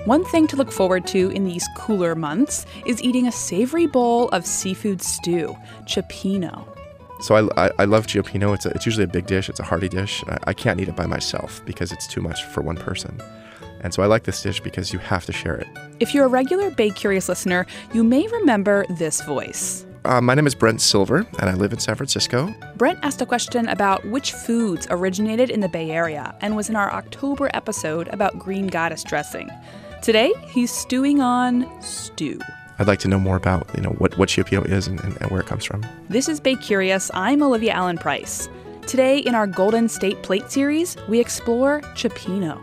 One thing to look forward to in these cooler months is eating a savory bowl of seafood stew, cioppino. So I love cioppino. It's usually a big dish. It's a hearty dish. I can't eat it by myself because it's too much for one person. And so I like this dish because you have to share it. If you're a regular Bay Curious listener, you may remember this voice. My name is Brent Silver, and I live in San Francisco. Brent asked a question about which foods originated in the Bay Area and was in our October episode about green goddess dressing. Today, he's stewing on stew. I'd like to know more about, what cioppino is and where it comes from. This is Bay Curious. I'm Olivia Allen Price. Today, in our Golden State Plate series, we explore cioppino.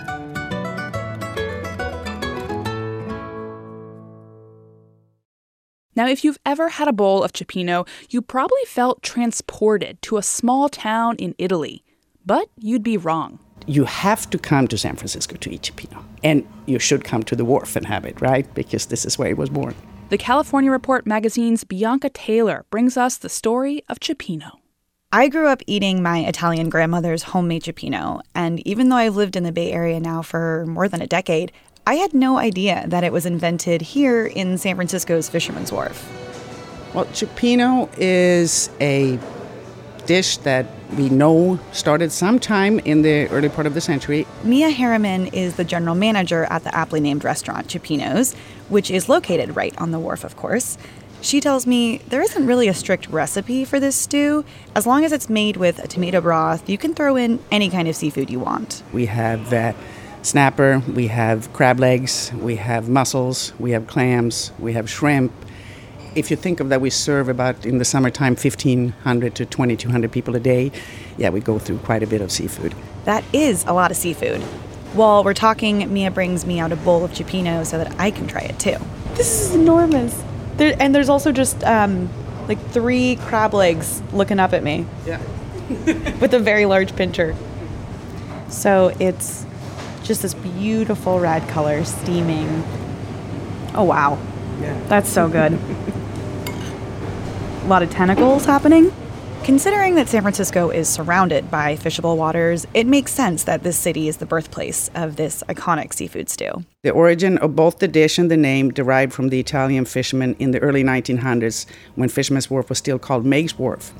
Now, if you've ever had a bowl of cioppino, you probably felt transported to a small town in Italy. But you'd be wrong. You have to come to San Francisco to eat cioppino. And you should come to the wharf and have it, right? Because this is where it was born. The California Report magazine's Bianca Taylor brings us the story of cioppino. I grew up eating my Italian grandmother's homemade cioppino, and even though I've lived in the Bay Area now for more than a decade, I had no idea that it was invented here in San Francisco's Fisherman's Wharf. Well, cioppino is a dish that we know started sometime in the early part of the century. Mia Harriman is the general manager at the aptly named restaurant Cioppino's, which is located right on the wharf, of course. She tells me there isn't really a strict recipe for this stew. As long as it's made with a tomato broth, you can throw in any kind of seafood you want. We have snapper, we have crab legs, we have mussels, we have clams, we have shrimp. If you think of that, we serve about, in the summertime, 1,500 to 2,200 people a day. Yeah, we go through quite a bit of seafood. That is a lot of seafood. While we're talking, Mia brings me out a bowl of cioppino so that I can try it too. This is enormous. And there's also just 3 crab legs looking up at me. Yeah. With a very large pincher. So it's just this beautiful red color steaming. Oh, wow. Yeah. That's so good. A lot of tentacles happening. Considering that San Francisco is surrounded by fishable waters, it makes sense that this city is the birthplace of this iconic seafood stew. The origin of both the dish and the name derived from the Italian fishermen in the early 1900s when Fisherman's Wharf was still called Meigs Wharf.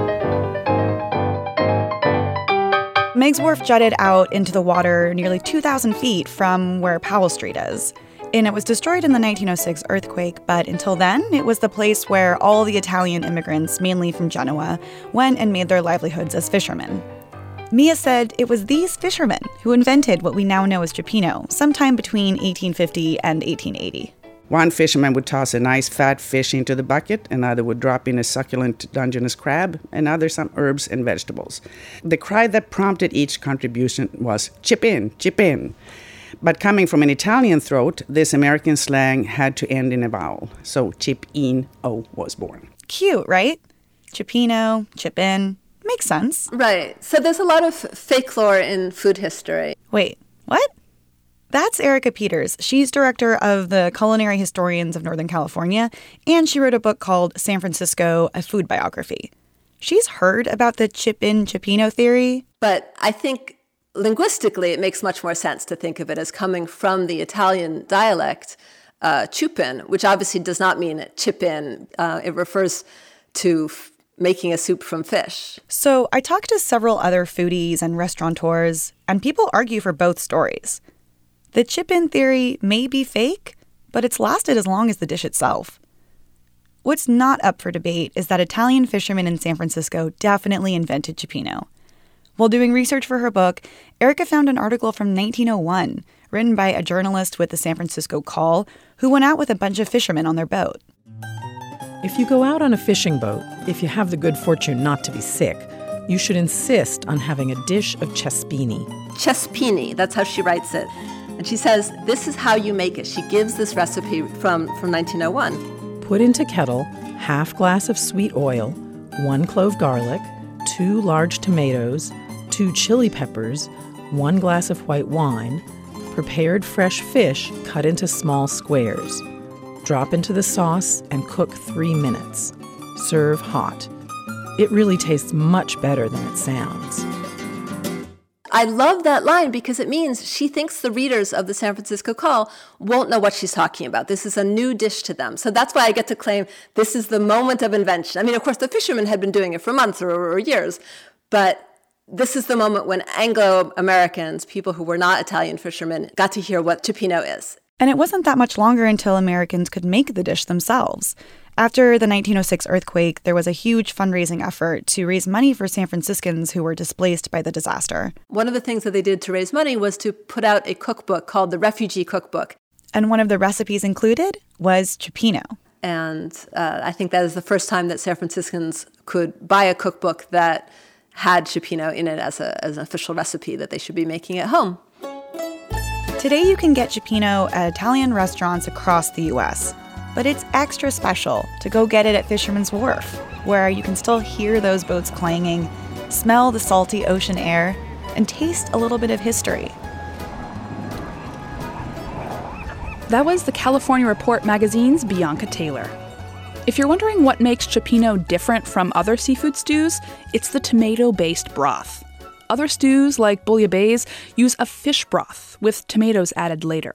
Meigs Wharf jutted out into the water nearly 2,000 feet from where Powell Street is. And it was destroyed in the 1906 earthquake, but until then, it was the place where all the Italian immigrants, mainly from Genoa, went and made their livelihoods as fishermen. Mia said it was these fishermen who invented what we now know as cioppino, sometime between 1850 and 1880. One fisherman would toss a nice fat fish into the bucket, another would drop in a succulent Dungeness crab, another some herbs and vegetables. The cry that prompted each contribution was, "Chip in, chip in." But coming from an Italian throat, this American slang had to end in a vowel. So chip-in-o was born. Cute, right? Cioppino, chip in. Makes sense. Right. So there's a lot of folklore in food history. Wait, what? That's Erica Peters. She's director of the Culinary Historians of Northern California, and she wrote a book called San Francisco, A Food Biography. She's heard about the chip-in cioppino theory. But I think linguistically, it makes much more sense to think of it as coming from the Italian dialect, chupin, which obviously does not mean chip in. It refers to making a soup from fish. So I talked to several other foodies and restaurateurs, and people argue for both stories. The chip-in theory may be fake, but it's lasted as long as the dish itself. What's not up for debate is that Italian fishermen in San Francisco definitely invented cioppino. While doing research for her book, Erica found an article from 1901 written by a journalist with the San Francisco Call who went out with a bunch of fishermen on their boat. If you go out on a fishing boat, if you have the good fortune not to be sick, you should insist on having a dish of cespini. Cespini, that's how she writes it. And she says, this is how you make it. She gives this recipe from 1901. Put into kettle half glass of sweet oil, 1 clove garlic, 2 large tomatoes, 2 chili peppers, 1 glass of white wine, prepared fresh fish cut into small squares. Drop into the sauce and cook 3 minutes. Serve hot. It really tastes much better than it sounds. I love that line because it means she thinks the readers of the San Francisco Call won't know what she's talking about. This is a new dish to them. So that's why I get to claim this is the moment of invention. I mean, of course, the fishermen had been doing it for months or years, but this is the moment when Anglo-Americans, people who were not Italian fishermen, got to hear what cioppino is. And it wasn't that much longer until Americans could make the dish themselves. After the 1906 earthquake, there was a huge fundraising effort to raise money for San Franciscans who were displaced by the disaster. One of the things that they did to raise money was to put out a cookbook called the Refugee Cookbook. And one of the recipes included was cioppino. And I think that is the first time that San Franciscans could buy a cookbook that had cioppino in it as an official recipe that they should be making at home. Today you can get cioppino at Italian restaurants across the U.S., but it's extra special to go get it at Fisherman's Wharf, where you can still hear those boats clanging, smell the salty ocean air, and taste a little bit of history. That was the California Report magazine's Bianca Taylor. If you're wondering what makes cioppino different from other seafood stews, it's the tomato-based broth. Other stews, like bouillabaisse, use a fish broth with tomatoes added later.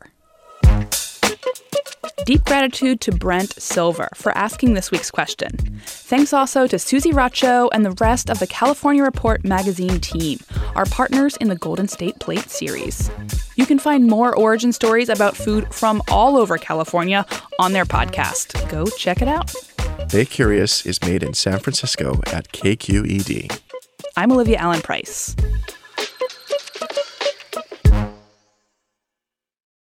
Deep gratitude to Brent Silver for asking this week's question. Thanks also to Susie Racho and the rest of the California Report magazine team, our partners in the Golden State Plate series. You can find more origin stories about food from all over California on their podcast. Go check it out. Bay Curious is made in San Francisco at KQED. I'm Olivia Allen Price.